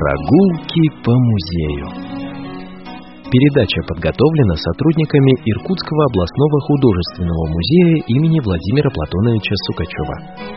Прогулки по музею. Передача подготовлена сотрудниками Иркутского областного художественного музея имени Владимира Платоновича Сукачева.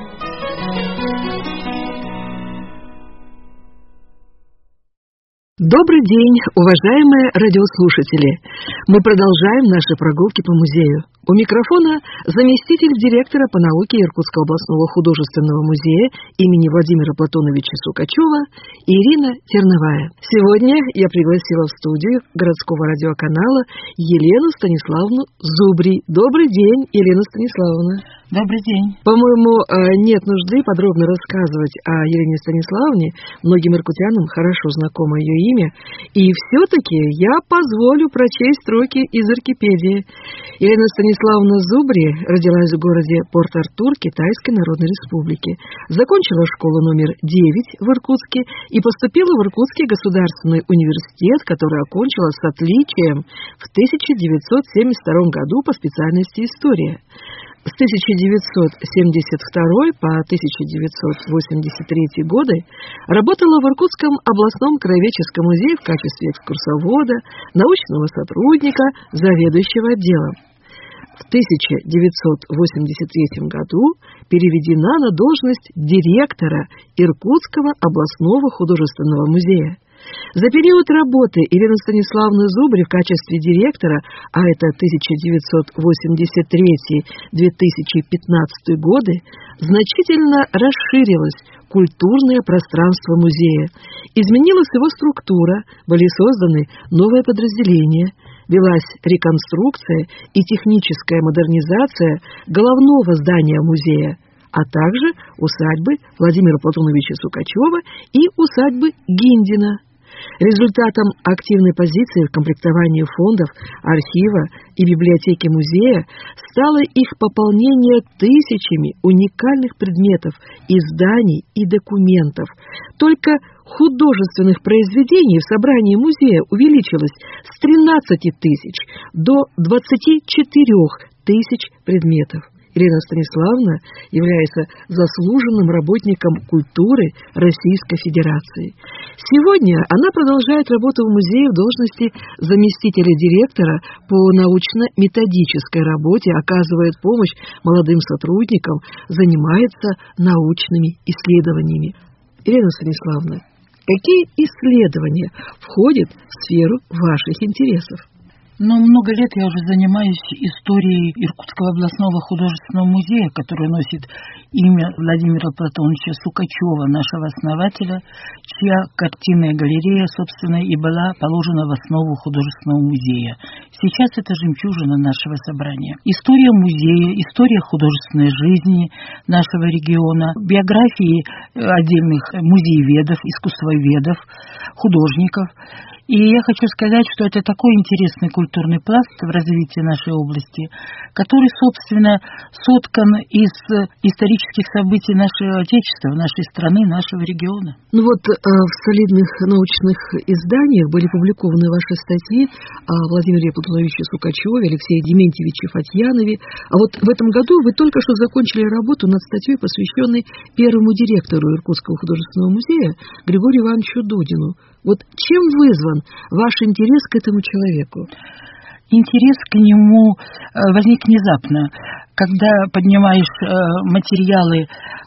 Добрый день, уважаемые радиослушатели! Мы продолжаем наши прогулки по музею. У микрофона заместитель директора по науке Иркутского областного художественного музея имени Владимира Платоновича Сукачева Ирина Терновая. Сегодня я пригласила в студию городского радиоканала Елену Станиславовну Зубри. Добрый день, Елена Станиславовна. Добрый день. По-моему, нет нужды подробно рассказывать о Елене Станиславовне. Многим иркутянам хорошо знакомо ее имя. И все-таки я позволю прочесть строки из Иркипедии. Елена Станиславовна Зубри родилась в городе Порт-Артур Китайской Народной Республики. Закончила школу номер 9 в Иркутске и поступила в Иркутский государственный университет, который окончила с отличием в 1972 году по специальности «История». С 1972 по 1983 годы работала в Иркутском областном краеведческом музее в качестве экскурсовода, научного сотрудника, заведующего отделом. В 1983 году переведена на должность директора Иркутского областного художественного музея. За период работы Елены Станиславовны Зубри в качестве директора, а это 1983-2015 годы, значительно расширилось культурное пространство музея. Изменилась его структура, были созданы новые подразделения, велась реконструкция и техническая модернизация головного здания музея, а также усадьбы Владимира Платоновича Сукачева и усадьбы Гиндина. Результатом активной позиции в комплектовании фондов, архива и библиотеки музея стало их пополнение тысячами уникальных предметов, изданий и документов. Только художественных произведений в собрании музея увеличилось с 13 тысяч до 24 тысяч предметов. Елена Станиславовна является заслуженным работником культуры Российской Федерации. Сегодня она продолжает работу в музее в должности заместителя директора по научно-методической работе, оказывает помощь молодым сотрудникам, занимается научными исследованиями. Елена Станиславовна, какие исследования входят в сферу ваших интересов? Много лет я уже занимаюсь историей Иркутского областного художественного музея, который носит имя Владимира Платоновича Сукачева, нашего основателя, чья картинная галерея, собственно, и была положена в основу художественного музея. Сейчас это жемчужина нашего собрания. История музея, история художественной жизни нашего региона, биографии отдельных музееведов, искусствоведов, художников. И я хочу сказать, что это такой интересный культурный пласт в развитии нашей области, который, собственно, соткан из исторических событий нашего Отечества, нашей страны, нашего региона. В солидных научных изданиях были публикованы ваши статьи о Владимире Платоновиче Сукачеве, Алексее Дементьевиче Фатьянове. А вот в этом году вы только что закончили работу над статьей, посвященной первому директору Иркутского художественного музея Григорию Ивановичу Дудину. Чем вызван ваш интерес к этому человеку? Интерес к нему возник внезапно. Когда поднимаешь материалы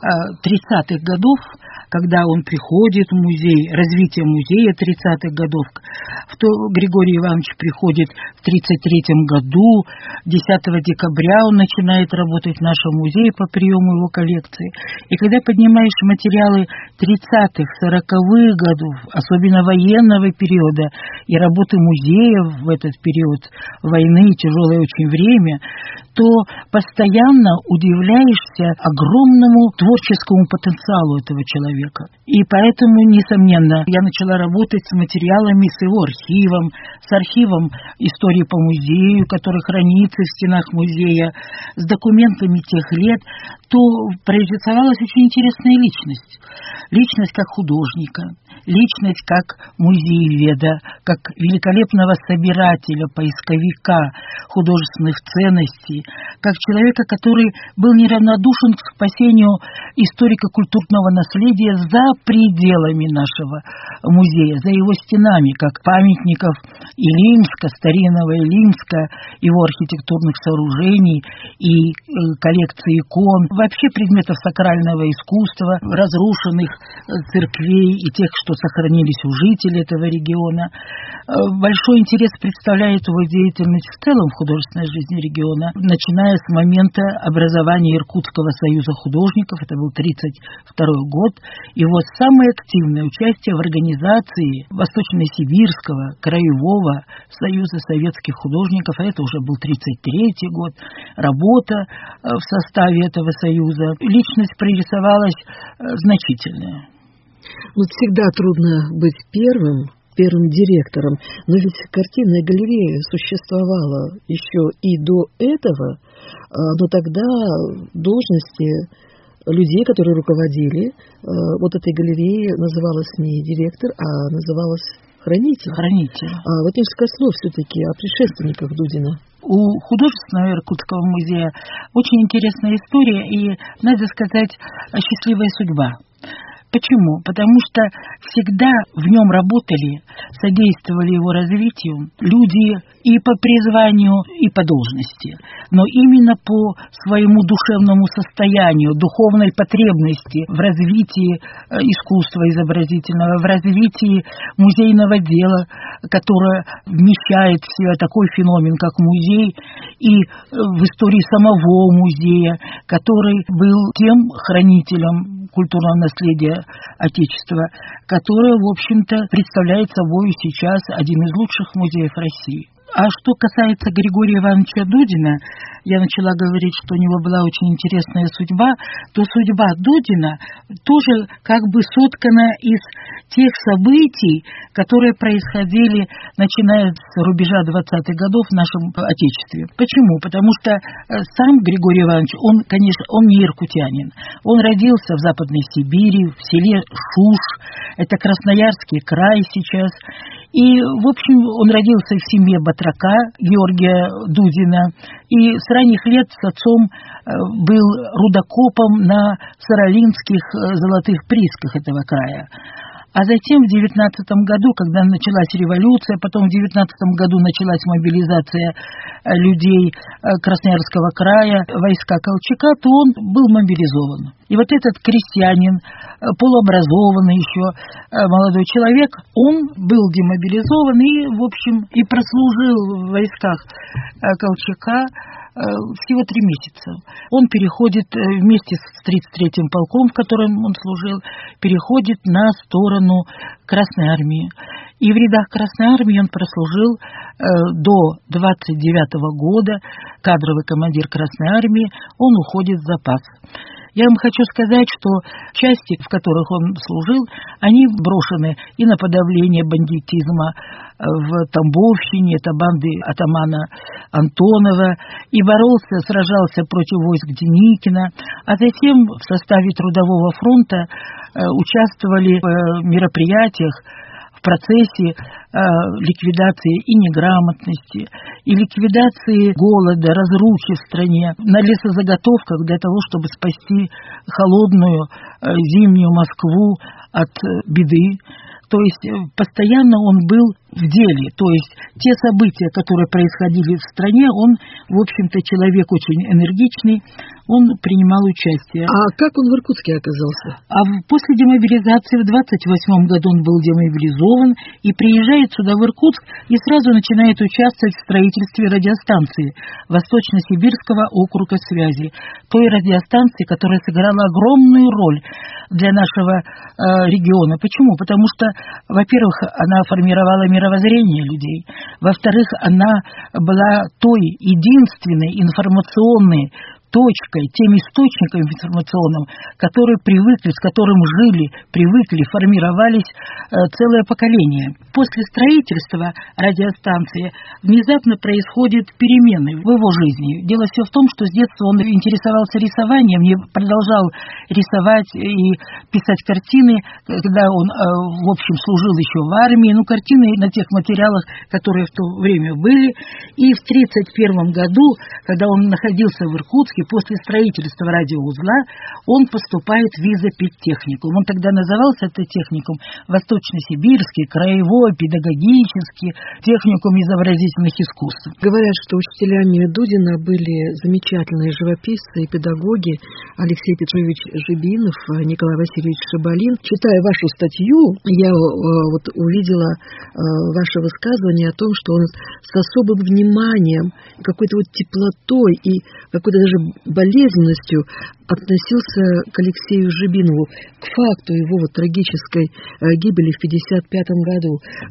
30-х годов, когда он приходит в музей, развитие музея 30-х годов, Григорий Иванович приходит в 1933 году, 10 декабря он начинает работать в нашем музее по приему его коллекции. И когда поднимаешь материалы 30-х, 40-х годов, особенно военного периода, и работы музея в этот период войны, тяжелое очень время, то постоянно удивляешься огромному творческому потенциалу этого человека. И поэтому, несомненно, я начала работать с материалами, с его архивом, с архивом истории по музею, который хранится в стенах музея, с документами тех лет, то прорисовалась очень интересная личность. Личность как художника, личность как музееведа, как великолепного собирателя, поисковика художественных ценностей, как человека, который был неравнодушен к спасению историко-культурного наследия за пределами нашего музея, за его стенами, как памятников Илимска, старинного Илимска, его архитектурных сооружений и коллекции икон, вообще предметов сакрального искусства, разрушенных церквей и тех, что сохранились у жителей этого региона. Большой интерес представляет его деятельность в целом в художественной жизни региона, начиная с момента образования Иркутского союза художников, это был 1932 год, его самое активное участие в организации Восточно-Сибирского краевого союза советских художников, а это уже был 1933 год, работа в составе этого союза. Личность прорисовалась значительная. Вот всегда трудно быть первым директором, но ведь картинная галерея существовала еще и до этого, но тогда должности людей, которые руководили вот этой галереей, называлась не директор, а называлась хранитель. Вот несколько слов все-таки о предшественниках Дудина. У художественного Иркутского музея очень интересная история и, надо сказать, счастливая судьба. Почему? Потому что всегда в нем работали, содействовали его развитию люди и по призванию, и по должности, но именно по своему душевному состоянию, духовной потребности в развитии искусства изобразительного, в развитии музейного дела, которое вмещает в себя такой феномен, как музей, и в истории самого музея, который был тем хранителем культурного наследия Отечества, которое, в общем-то, представляет собой сейчас один из лучших музеев России. А что касается Григория Ивановича Дудина, я начала говорить, что у него была очень интересная судьба, то судьба Дудина тоже как бы соткана из тех событий, которые происходили, начиная с рубежа 20-х годов в нашем Отечестве. Почему? Потому что сам Григорий Иванович, он, конечно, он не иркутянин. Он родился в Западной Сибири, в селе Шуш, это Красноярский край сейчас. И, в общем, он родился в семье батрака Георгия Дудина, и с ранних лет с отцом был рудокопом на саралинских золотых приисках этого края. А затем в 19 году, когда началась революция, потом в 19 году началась мобилизация людей Красноярского края, войска Колчака, то он был мобилизован. И вот этот крестьянин, полуобразованный еще молодой человек, он был демобилизован и, в общем, и прослужил в войсках Колчака всего 3 месяца. Он переходит вместе с 33-м полком, в котором он служил, переходит на сторону Красной армии. И в рядах Красной армии он прослужил до 29-го года, кадровый командир Красной армии, он уходит в запас. Я вам хочу сказать, что части, в которых он служил, они брошены и на подавление бандитизма в Тамбовщине, это банды атамана Антонова, и сражался против войск Деникина, а затем в составе Трудового фронта участвовали в мероприятиях, в процессе ликвидации и неграмотности, и ликвидации голода, разрухи в стране, на лесозаготовках для того, чтобы спасти холодную зимнюю Москву от беды. То есть постоянно он был в деле, то есть те события, которые происходили в стране, он, в общем-то, человек очень энергичный, он принимал участие. А как он в Иркутске оказался? А после демобилизации в 28 году он был демобилизован и приезжает сюда, в Иркутск, и сразу начинает участвовать в строительстве радиостанции Восточно-Сибирского округа связи, той радиостанции, которая сыграла огромную роль для нашего региона. Почему? Потому что, во-первых, она формировала мировоззрение людей, во-вторых, она была той единственной информационной точкой, тем источником информационным, которые привыкли, с которым жили, привыкли, формировались целое поколение. После строительства радиостанции внезапно происходят перемены в его жизни. Дело все в том, что с детства он интересовался рисованием, и продолжал рисовать и писать картины, когда он, в общем, служил еще в армии, картины на тех материалах, которые в то время были. И в 1931 году, когда он находился в Иркутске, после строительства радиоузла он поступает в изопедтехникум. Он тогда назывался этот техникум Восточно-Сибирский, краевой, педагогический техникум изобразительных искусств. Говорят, что учителями Дудина были замечательные живописцы и педагоги Алексей Петрович Жибинов, Николай Васильевич Шабалин. Читая вашу статью, я увидела ваше высказывание о том, что он с особым вниманием, какой-то теплотой и какой-то даже болезненностью относился к Алексею Жибинову, к факту его трагической гибели в 1955 году.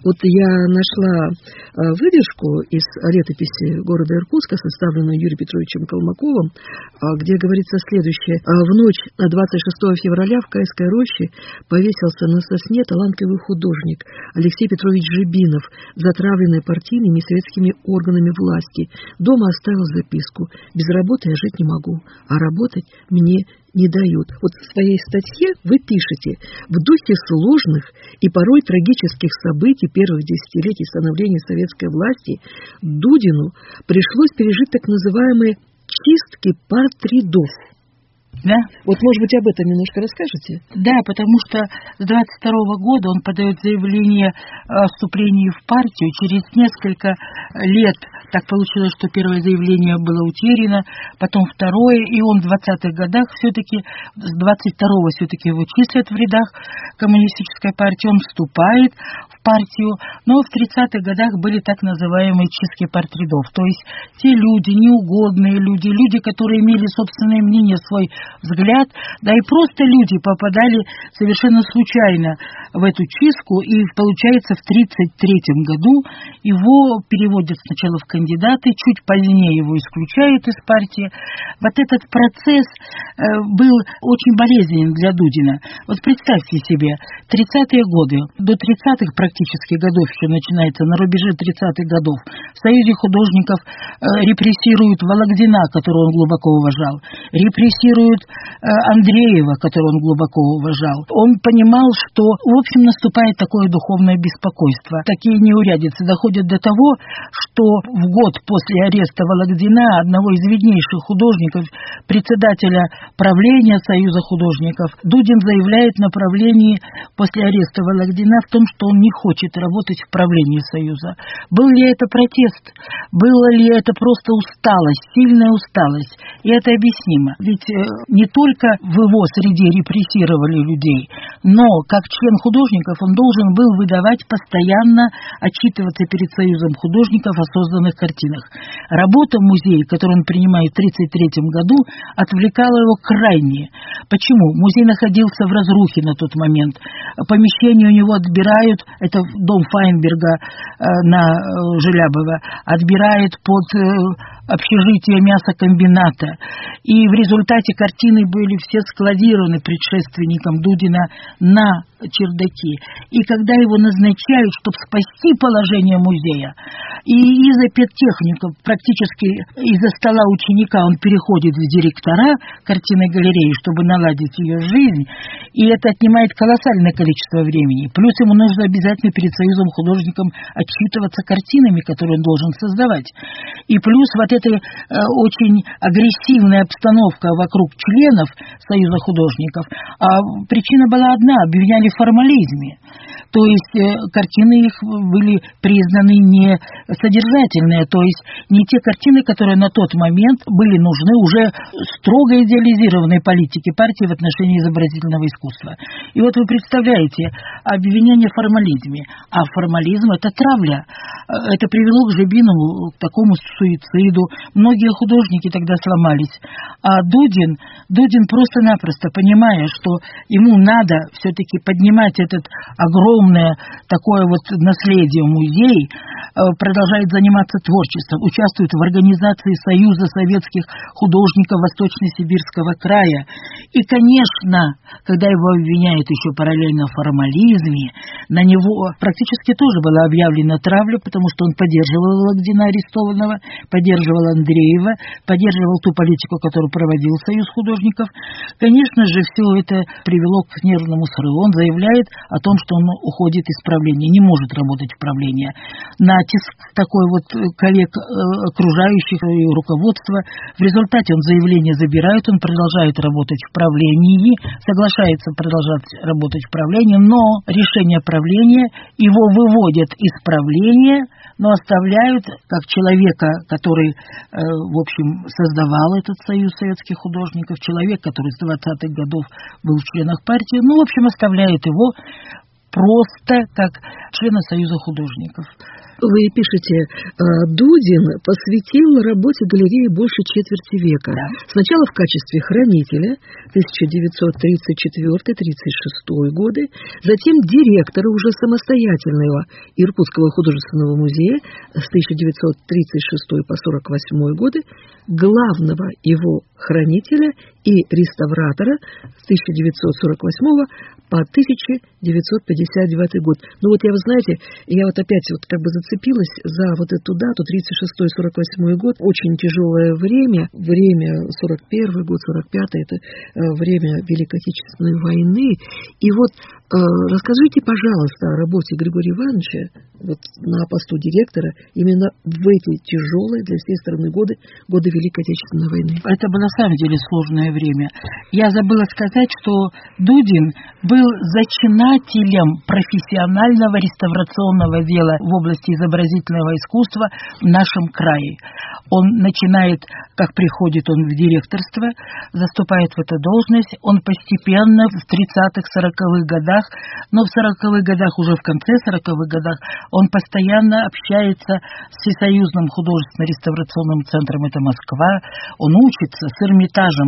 Я нашла выдержку из летописи города Иркутска, составленную Юрием Петровичем Колмаковым, где говорится следующее. В ночь на 26 февраля в Кайской роще повесился на сосне талантливый художник Алексей Петрович Жибинов, затравленный партийными и советскими органами власти. Дома оставил записку: «Без работы я жить не могу, а работать мне не дают». В своей статье вы пишете: в духе сложных и порой трагических событий первых десятилетий становления советской власти Дудину пришлось пережить так называемые чистки партрядов. Да? Может быть, об этом немножко расскажете? Да, потому что с 22 года он подает заявление о вступлении в партию. Через несколько лет так получилось, что первое заявление было утеряно, потом второе, и он в 20-х годах все-таки, с 22-го все-таки его числят в рядах коммунистической партии, он вступает в партию, но в 30-х годах были так называемые чистки партрядов, то есть те люди, неугодные люди, люди, которые имели собственное мнение, свой взгляд, да и просто люди попадали совершенно случайно в эту чистку, и получается в 1933 году его переводят сначала в кандидаты, чуть позднее его исключают из партии. Этот процесс был очень болезненен для Дудина. Представьте себе, 30-е годы, до 30-х практически годов, еще начинается, на рубеже 30-х годов, в Союзе художников репрессируют Вологдина, которого он глубоко уважал, репрессируют Андреева, которого он глубоко уважал. Он понимал, что, в общем, наступает такое духовное беспокойство. Такие неурядицы доходят до того, что в год после ареста Вологдина, одного из виднейших художников, председателя правления Союза художников, Дудин заявляет на правлении после ареста Вологдина в том, что он не хочет работать в правлении Союза. Был ли это протест? Было ли это просто усталость, сильная усталость? И это объяснимо. Ведь не только в его среде репрессировали людей, но как член художников он должен был выдавать постоянно, отчитываться перед Союзом художников о созданных картинах. Работа музея, которую он принимает в 1933 году, отвлекала его крайне. Почему? Музей находился в разрухе на тот момент. Помещение у него отбирают, это дом Файнберга на Желябова, отбирает под общежитие мясокомбината. И в результате картины были все складированы предшественником Дудина на чердаки. И когда его назначают, чтобы спасти положение музея, и из-за педтехника, практически из-за стола ученика, он переходит в директора картинной галереи, чтобы наладить ее жизнь, и это отнимает колоссальное количество времени. Плюс ему нужно обязательно перед Союзом художником отчитываться картинами, которые он должен создавать. И плюс эта очень агрессивная обстановка вокруг членов Союза художников. А причина была одна — обвиняли в формализме. То есть картины их были признаны не содержательные, то есть не те картины, которые на тот момент были нужны уже строго идеализированной политике партии в отношении изобразительного искусства. И вы представляете, обвинение в формализме. А формализм — это травля. Это привело к Жибинову, к такому суициду. Многие художники тогда сломались. А Дудин просто-напросто, понимая, что ему надо все-таки поднимать этот огромное такое наследие музей, продолжает заниматься творчеством, участвует в организации Союза советских художников Восточно-Сибирского края. И, конечно, когда его обвиняют еще параллельно в формализме, на него практически тоже была объявлена травля, потому что он поддерживал Вологдина арестованного, поддерживал Андреева, поддерживал ту политику, которую проводил Союз художников. Конечно же, все это привело к нервному срыву. Он заявляет о том, что он уходит из правления, не может работать в правлении. Натиск такой вот коллег окружающих и руководства. В результате он заявление забирает, он продолжает работать в правлении, соглашается продолжать работать в правлении, но решение правления его выводят из правления, но оставляют как человека, который, в общем, создавал этот союз советских художников, человек, который с 20-х годов был в членах партии, ну, в общем, оставляют его просто как члена союза художников. Вы пишете, Дудин посвятил работе галереи больше четверти века. Да. Сначала в качестве хранителя 1934-36 годы, затем директора уже самостоятельного Иркутского художественного музея с 1936 по 1948 годы, главного его хранителя и реставратора с 1948 по 1959 год. Ну вот вы знаете, я вот опять вот как бы зацепилась за вот эту дату, 36-48 год, очень тяжелое время 41 год, 45-й, это время Великой Отечественной войны. И вот расскажите, пожалуйста, о работе Григория Ивановича вот на посту директора именно в эти тяжелые для всей страны годы Великой Отечественной войны. Это было на самом деле сложное время. Я забыла сказать, что Дудин был зачинателем профессионального реставрационного дела в области изобразительного искусства в нашем крае. Он начинает, как приходит он в директорство, заступает в эту должность, он постепенно в 30-х, 40-х годах, но в 40-х годах, уже в конце 40-х годах, он постоянно общается с Всесоюзным художественно-реставрационным центром, это Москва, он учится с Эрмитажем,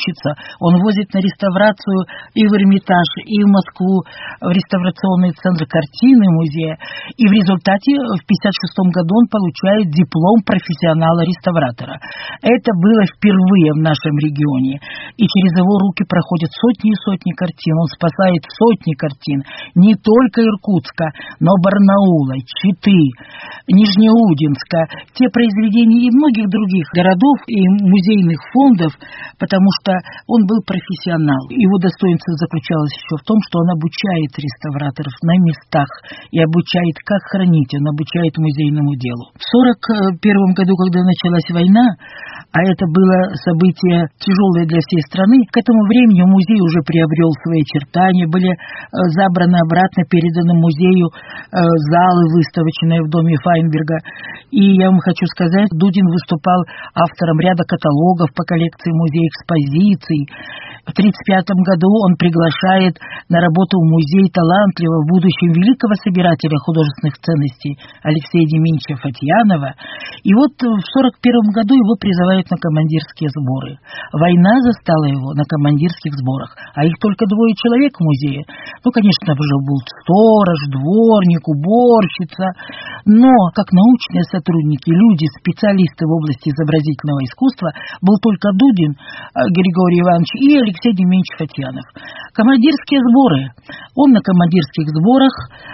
он возит на реставрацию и в Эрмитаж, и в Москву, в реставрационный центр картины музея, и в результате в 1956 году он получает диплом профессионала-реставратора. Это было впервые в нашем регионе, и через его руки проходят сотни и сотни картин, он спасает сотни картин, не только Иркутска, но Барнаула, Читы, Нижнеудинска, те произведения и многих других городов и музейных фондов, потому что он был профессионал. Его достоинство заключалось еще в том, что он обучает реставраторов на местах и обучает, как хранить, он обучает музейному делу. В 1941 году, когда началась война, а это было событие тяжелое для всей страны, к этому времени музей уже приобрел свои очертания, были забраны обратно, переданы музею залы выставочные в доме Файнберга. И я вам хочу сказать, Дудин выступал автором ряда каталогов по коллекции музея экспозиций. В 1935 году он приглашает на работу в музей талантливого в будущем великого собирателя художественных ценностей Алексея Дементьевича Фатьянова. И вот в 1941 году его призывают на командирские сборы. Война застала его на командирских сборах, а их только 2 человек в музее. Ну, конечно, уже был сторож, дворник, уборщица, но как научные сотрудники, люди, специалисты в области изобразительного искусства, был только Дудин, Григорий Иванович и Алексей Дементьевич Фатьянов. Командирские сборы. Он на командирских сборах,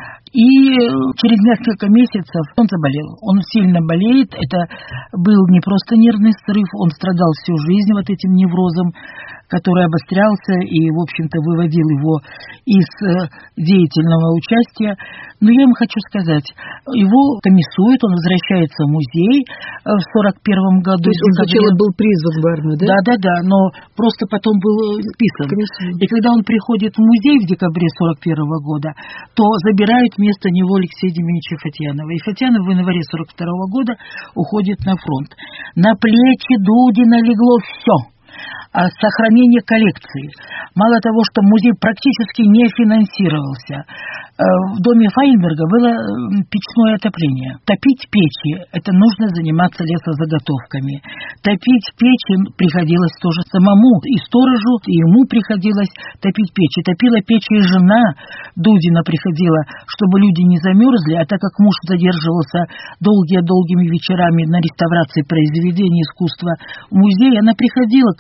и через несколько месяцев он заболел. Он сильно болеет. Это был не просто нервный срыв, он страдал всю жизнь вот этим неврозом, который обострялся и, в общем-то, выводил его из деятельного участия. Но я вам хочу сказать, его комиссуют, он возвращается в музей в 1941 году. То есть он сначала был призван в армию, да? Да, но просто потом был списан. Конечно. И когда он приходит в музей в декабре 1941 года, то забирает вместо него Алексея Дементьевича Фатьянова. И Фатьянов в январе 1942 года уходит на фронт. На плечи Дудина легло все. Сохранение коллекции. Мало того, что музей практически не финансировался. В доме Файнберга было печное отопление. Топить печи – это нужно заниматься лесозаготовками. Топить печи приходилось тоже самому. И сторожу, и ему приходилось топить печи. Топила печи и жена Дудина приходила, чтобы люди не замерзли. А так как муж задерживался долгими вечерами на реставрации произведений искусства в музее, она приходила, кормила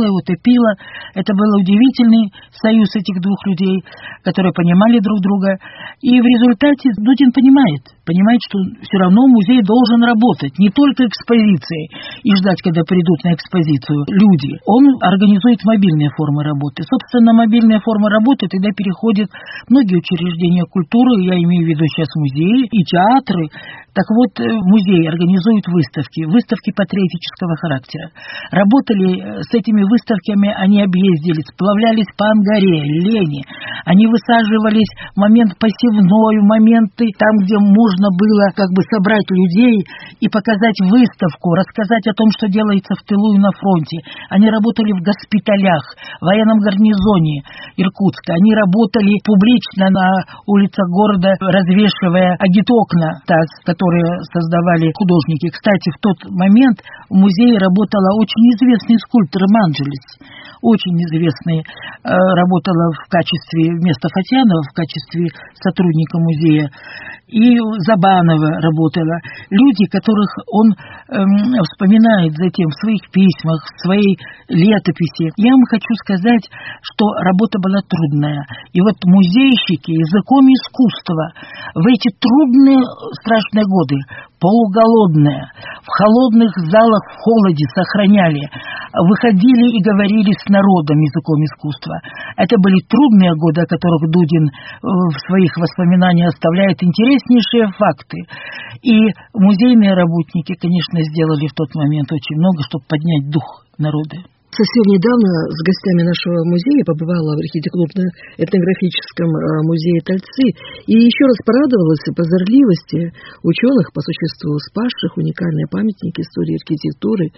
утопила. Это был удивительный союз этих двух людей, которые понимали друг друга. И в результате Дудин понимает, что все равно музей должен работать, не только экспозицией и ждать, когда придут на экспозицию люди. Он организует мобильные формы работы. Собственно, мобильные формы работы тогда переходят многие учреждения культуры, я имею в виду сейчас музеи и театры. Так вот, музей организует выставки патриотического характера. Работали с этими выставками, они объездили, сплавлялись по Ангаре, Лени. Они высаживались в момент посевной, в моменты там, где можно было собрать людей и показать выставку, рассказать о том, что делается в тылу и на фронте. Они работали в госпиталях, в военном гарнизоне Иркутска. Они работали публично на улицах города, развешивая агитокна, которые создавали художники. Кстати, в тот момент в музее работала очень известный скульптор Манджелис, очень известный, работала в качестве, вместо Фатьянова, в качестве сотрудника музея. И Забанова работала. Люди, которых он вспоминает затем в своих письмах, в своей летописи. Я вам хочу сказать, что работа была трудная. И вот музейщики языком искусства в эти трудные, страшные годы, полуголодные, в холодных залах в холоде сохраняли, выходили и говорили с народом языком искусства. Это были трудные годы, о которых Дудин в своих воспоминаниях оставляет интереснейшие факты. И музейные работники, конечно, сделали в тот момент очень много, чтобы поднять дух народа. Совсем недавно с гостями нашего музея побывала в архитектурно-этнографическом музее Тальцы и еще раз порадовалась прозорливости ученых, по существу спасших уникальные памятники истории архитектуры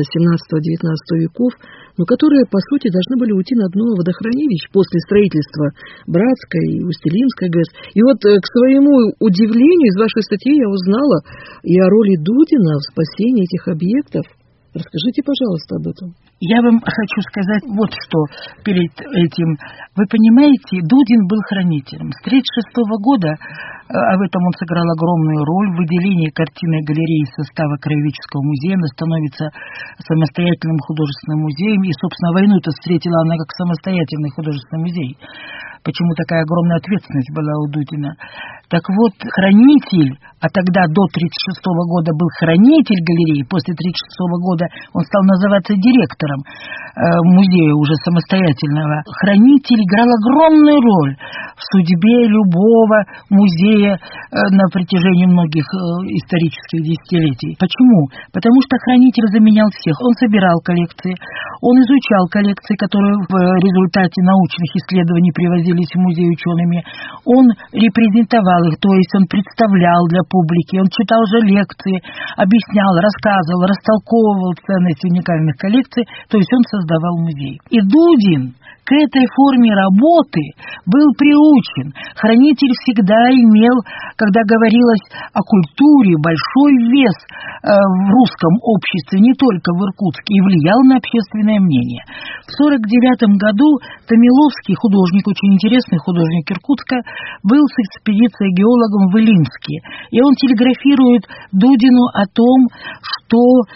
17-19 веков, но которые, по сути, должны были уйти на дно водохранилищ после строительства Братской и Устилимской ГЭС. И вот, к своему удивлению, из вашей статьи я узнала и о роли Дудина в спасении этих объектов. Расскажите, пожалуйста, об этом. Я вам хочу сказать вот что перед этим. Вы понимаете, Дудин был хранителем. С 1936 года, а в этом он сыграл огромную роль, в выделении картинной галереи из состава Краеведческого музея, она становится самостоятельным художественным музеем, и, собственно, войну-то встретила она как самостоятельный художественный музей. Почему такая огромная ответственность была у Дудина? Так вот, хранитель, а тогда до 1936 года был хранитель галереи, после 1936 года он стал называться директором музея уже самостоятельного. Хранитель играл огромную роль в судьбе любого музея на протяжении многих исторических десятилетий. Почему? Потому что хранитель заменял всех. Он собирал коллекции, он изучал коллекции, которые в результате научных исследований привозились в музей учеными. Он репрезентовал их, то есть он представлял для публики, он читал же лекции, объяснял, рассказывал, растолковывал ценность уникальных коллекций, то есть он создавал музей. И Дудин к этой форме работы был приучен. Хранитель всегда имел, когда говорилось о культуре, большой вес в русском обществе, не только в Иркутске, и влиял на общественное мнение. В 1949 году Томиловский, художник, очень интересный художник Иркутска, был с экспедицией геологом в Илимске. И он телеграфирует Дудину о том, что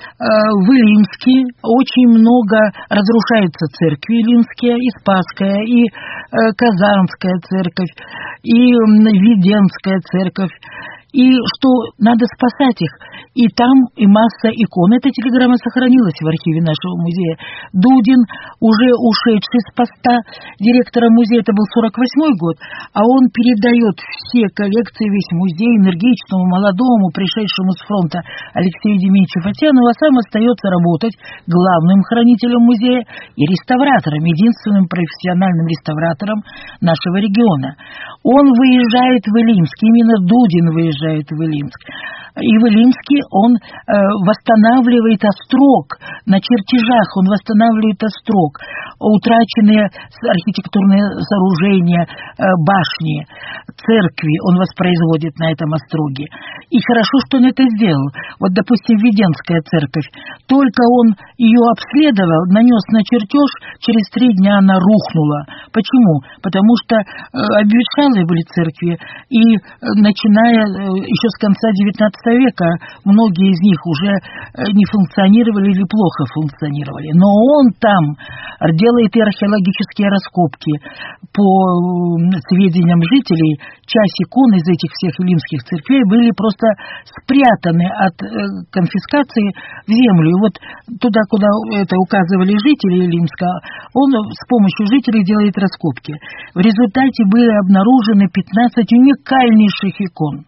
в Илимске очень много разрушается церкви илимские, и Спасская, и Казанская церковь, и Веденская церковь, и что надо спасать их. И там и масса икон. Эта телеграмма сохранилась в архиве нашего музея. Дудин, уже ушедший с поста директора музея, это был 1948 год, а он передает все коллекции, весь музей энергичному, молодому, пришедшему с фронта Алексею Демидовичу Фатьянову, а сам остается работать главным хранителем музея и реставратором, единственным профессиональным реставратором нашего региона. Он выезжает в Илимск, именно Дудин выезжает в Илимск. И в Илимске он восстанавливает острог на чертежах, он восстанавливает острог, утраченные архитектурные сооружения, башни, церкви он воспроизводит на этом остроге. И хорошо, что он это сделал. Вот, допустим, Веденская церковь, только он ее обследовал, нанес на чертеж, через 3 дня она рухнула. Почему? Потому что обветшалые были церкви, и начиная еще с конца XIX века многие из них уже не функционировали или плохо функционировали. Но он там делает и археологические раскопки. По сведениям жителей, часть икон из этих всех илимских церквей были просто спрятаны от конфискации в землю. И вот туда, куда это указывали жители Илимска, он с помощью жителей делает раскопки. В результате были обнаружены 15 уникальнейших икон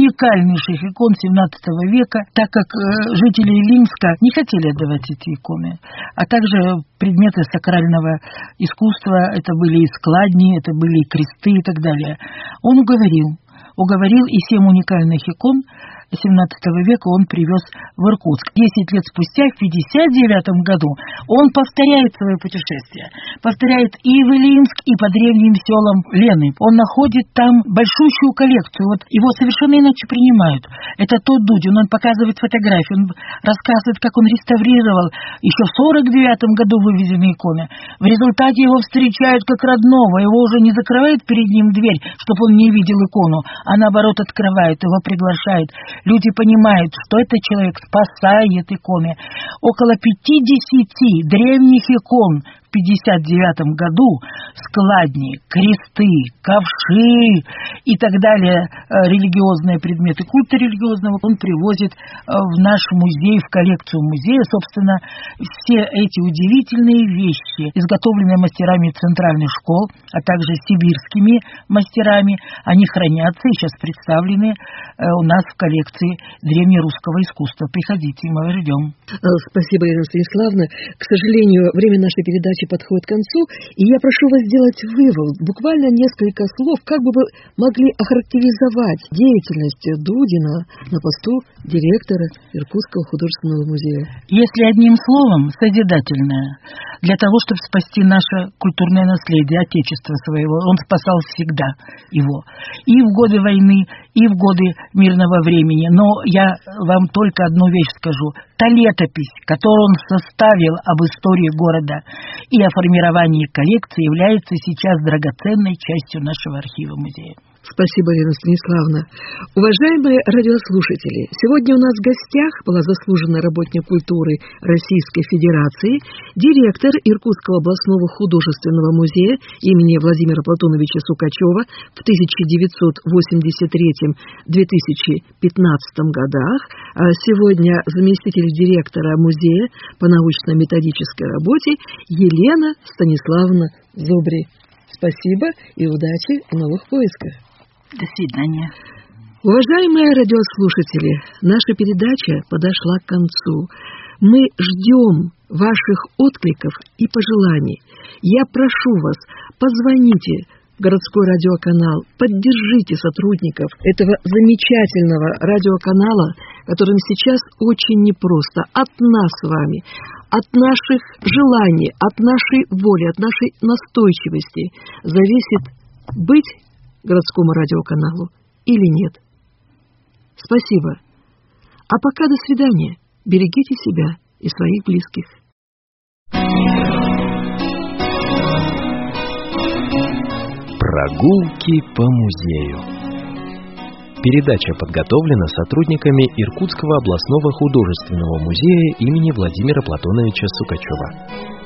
17 века, так как жители Илимска не хотели отдавать эти иконы, а также предметы сакрального искусства, это были и складни, это были и кресты и так далее. Он уговорил и 7 уникальных икон XVII века он привез в Иркутск. 10 лет спустя, в 1959 году, он повторяет свое путешествие. Повторяет и в Илимск, и по древним селам Лены. Он находит там большущую коллекцию. Вот его совершенно иначе принимают. Это тот Дудин, он показывает фотографии, он рассказывает, как он реставрировал еще в 1949 году вывезенные иконы. В результате его встречают как родного. Его уже не закрывает перед ним дверь, чтобы он не видел икону, а наоборот открывает, его приглашает. Люди понимают, что этот человек спасает иконы. Около 50 древних икон в 1959 году, складни, кресты, ковши и так далее, религиозные предметы, культа религиозного, он привозит в наш музей, в коллекцию музея. Собственно, все эти удивительные вещи, изготовленные мастерами центральных школ, а также сибирскими мастерами, они хранятся и сейчас представлены у нас в коллекции древнерусского искусства. Приходите, мы вас ждем. Спасибо, Елена Станиславовна. К сожалению, время нашей передачи подходит к концу, и я прошу вас сделать вывод, буквально несколько слов, как бы вы могли охарактеризовать деятельность Дудина на посту директора Иркутского художественного музея. Если одним словом, созидательное. Для того, чтобы спасти наше культурное наследие, отечество своего, он спасал всегда его. И в годы войны, и в годы мирного времени. Но я вам только одну вещь скажу. Та летопись, которую он составил об истории города и о формировании коллекции, является сейчас драгоценной частью нашего архива музея. Спасибо, Елена Станиславовна. Уважаемые радиослушатели, сегодня у нас в гостях была заслуженный работник культуры Российской Федерации, директор Иркутского областного художественного музея имени Владимира Платоновича Сукачева в 1983-2015 годах, а сегодня заместитель директора музея по научно-методической работе Елена Станиславовна Зубри. Спасибо и удачи в новых поисках. До свидания. Уважаемые радиослушатели, наша передача подошла к концу. Мы ждем ваших откликов и пожеланий. Я прошу вас, позвоните в городской радиоканал, поддержите сотрудников этого замечательного радиоканала, которым сейчас очень непросто. От нас с вами, от наших желаний, от нашей воли, от нашей настойчивости зависит быть городскому радиоканалу или нет. Спасибо. А пока до свидания. Берегите себя и своих близких. Прогулки по музею. Передача подготовлена сотрудниками Иркутского областного художественного музея имени Владимира Платоновича Сукачева.